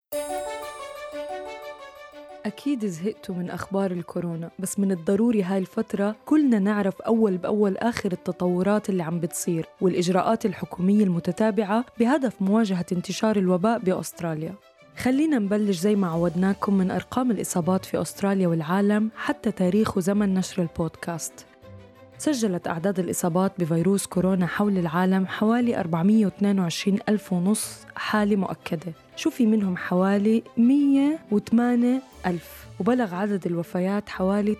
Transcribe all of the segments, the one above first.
أكيد زهقتوا من أخبار الكورونا، بس من الضروري هاي الفترة كلنا نعرف أول بأول آخر التطورات اللي عم بتصير والإجراءات الحكومية المتتابعة بهدف مواجهة انتشار الوباء بأستراليا. خلينا نبلش زي ما عودناكم من أرقام الإصابات في أستراليا والعالم حتى تاريخ وزمن نشر البودكاست. سجلت أعداد الإصابات بفيروس كورونا حول العالم حوالي 422,500 حالة مؤكدة، شو في منهم حوالي 108 ألف، وبلغ عدد الوفيات حوالي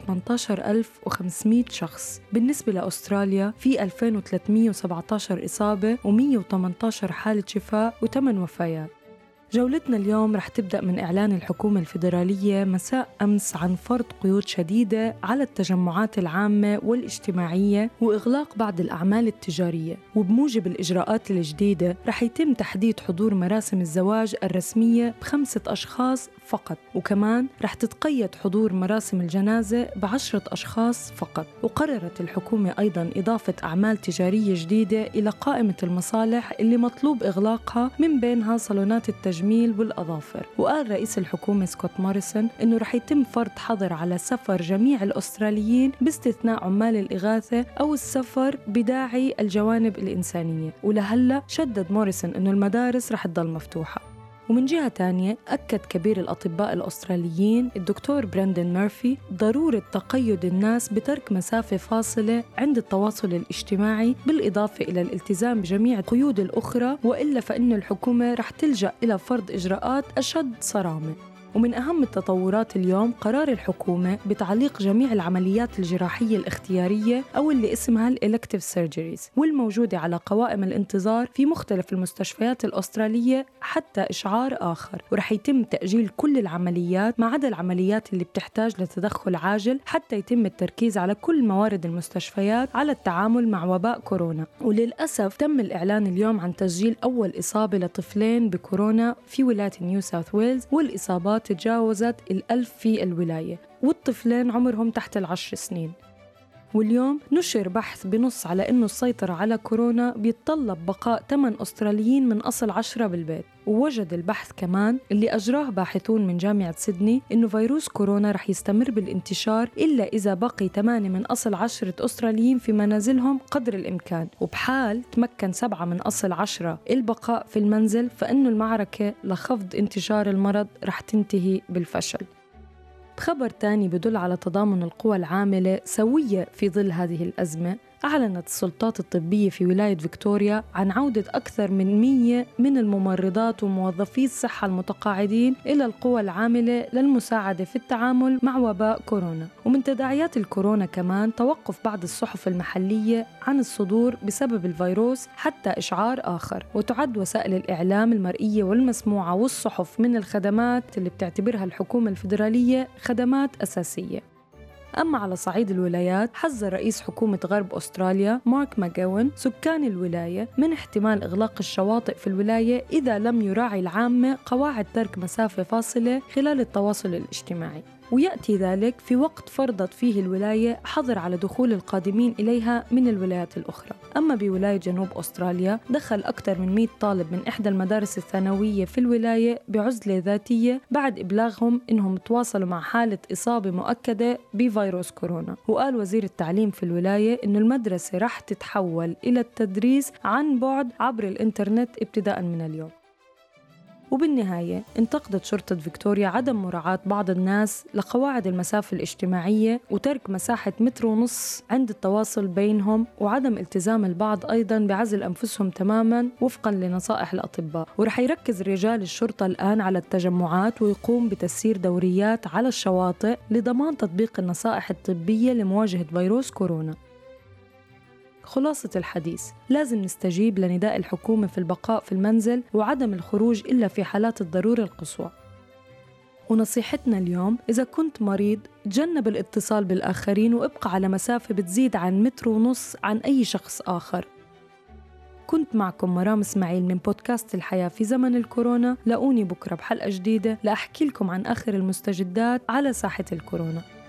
18,500 شخص. بالنسبة لأستراليا في 2,317 إصابة و118 حالة شفاء و8 وفيات. جولتنا اليوم رح تبدأ من إعلان الحكومة الفيدرالية مساء أمس عن فرض قيود شديدة على التجمعات العامة والاجتماعية وإغلاق بعض الأعمال التجارية، وبموجب الإجراءات الجديدة رح يتم تحديد حضور مراسم الزواج الرسمية ب5 أشخاص فقط، وكمان رح تتقيد حضور مراسم الجنازة ب10 أشخاص فقط. وقررت الحكومة أيضاً إضافة أعمال تجارية جديدة إلى قائمة المصالح اللي مطلوب إغلاقها، من بينها صالونات التجميل والأظافر. وقال رئيس الحكومة سكوت موريسون إنه رح يتم فرض حظر على سفر جميع الأستراليين باستثناء عمال الإغاثة أو السفر بداعي الجوانب الإنسانية. ولهلأ شدد موريسون إنه المدارس رح تضل مفتوحة. ومن جهة تانية أكد كبير الأطباء الأستراليين الدكتور براندن ميرفي ضرورة تقيد الناس بترك مسافة فاصلة عند التواصل الاجتماعي، بالإضافة إلى الالتزام بجميع القيود الأخرى، وإلا فإن الحكومة رح تلجأ إلى فرض إجراءات أشد صرامة. ومن أهم التطورات اليوم قرار الحكومة بتعليق جميع العمليات الجراحية الاختيارية أو اللي اسمها الإلكتيف سيرجريز والموجودة على قوائم الانتظار في مختلف المستشفيات الأسترالية حتى إشعار آخر. ورح يتم تأجيل كل العمليات ما عدا العمليات اللي بتحتاج لتدخل عاجل حتى يتم التركيز على كل موارد المستشفيات على التعامل مع وباء كورونا. وللأسف تم الإعلان اليوم عن تسجيل أول إصابة لطفلين بكورونا في ولاية نيو ساوث ويلز، والإصابات تجاوزت 1,000 في الولاية، والطفلين عمرهم تحت 10 سنين. واليوم نشر بحث بنص على إنه السيطرة على كورونا بيتطلب بقاء 8 أستراليين من أصل 10 بالبيت. ووجد البحث كمان اللي أجراه باحثون من جامعة سيدني إنه فيروس كورونا رح يستمر بالانتشار إلا إذا بقي 8 من أصل 10 أستراليين في منازلهم قدر الإمكان، وبحال تمكن 7 من أصل 10 البقاء في المنزل فإنه المعركة لخفض انتشار المرض رح تنتهي بالفشل. خبر تاني بدل على تضامن القوى العاملة سوية في ظل هذه الأزمة. أعلنت السلطات الطبية في ولاية فيكتوريا عن عودة أكثر من 100 من الممرضات وموظفي الصحة المتقاعدين إلى القوى العاملة للمساعدة في التعامل مع وباء كورونا. ومن تداعيات الكورونا كمان توقف بعض الصحف المحلية عن الصدور بسبب الفيروس حتى إشعار آخر. وتعد وسائل الإعلام المرئية والمسموعة والصحف من الخدمات اللي بتعتبرها الحكومة الفيدرالية خدمات أساسية. أما على صعيد الولايات، حذر رئيس حكومة غرب أستراليا مارك ماغوين سكان الولاية من احتمال إغلاق الشواطئ في الولاية إذا لم يراعي العامة قواعد ترك مسافة فاصلة خلال التواصل الاجتماعي. ويأتي ذلك في وقت فرضت فيه الولاية حظر على دخول القادمين إليها من الولايات الأخرى. أما بولاية جنوب أستراليا دخل أكثر من 100 طالب من إحدى المدارس الثانوية في الولاية بعزلة ذاتية بعد إبلاغهم إنهم تواصلوا مع حالة إصابة مؤكدة بفيروس كورونا. وقال وزير التعليم في الولاية إنه المدرسة رح تتحول إلى التدريس عن بعد عبر الإنترنت ابتداء من اليوم. وبالنهاية انتقدت شرطة فيكتوريا عدم مراعاة بعض الناس لقواعد المسافة الاجتماعية وترك مساحة 1.5 متر عند التواصل بينهم، وعدم التزام البعض أيضاً بعزل أنفسهم تماماً وفقاً لنصائح الأطباء. ورح يركز رجال الشرطة الآن على التجمعات ويقوم بتسيير دوريات على الشواطئ لضمان تطبيق النصائح الطبية لمواجهة فيروس كورونا. خلاصة الحديث، لازم نستجيب لنداء الحكومة في البقاء في المنزل وعدم الخروج إلا في حالات الضرورة القصوى. ونصيحتنا اليوم، إذا كنت مريض تجنب الاتصال بالآخرين وابقى على مسافة بتزيد عن 1.5 متر عن أي شخص آخر. كنت معكم مرام إسماعيل من بودكاست الحياة في زمن الكورونا. لاقوني بكرة بحلقة جديدة لأحكي لكم عن آخر المستجدات على ساحة الكورونا.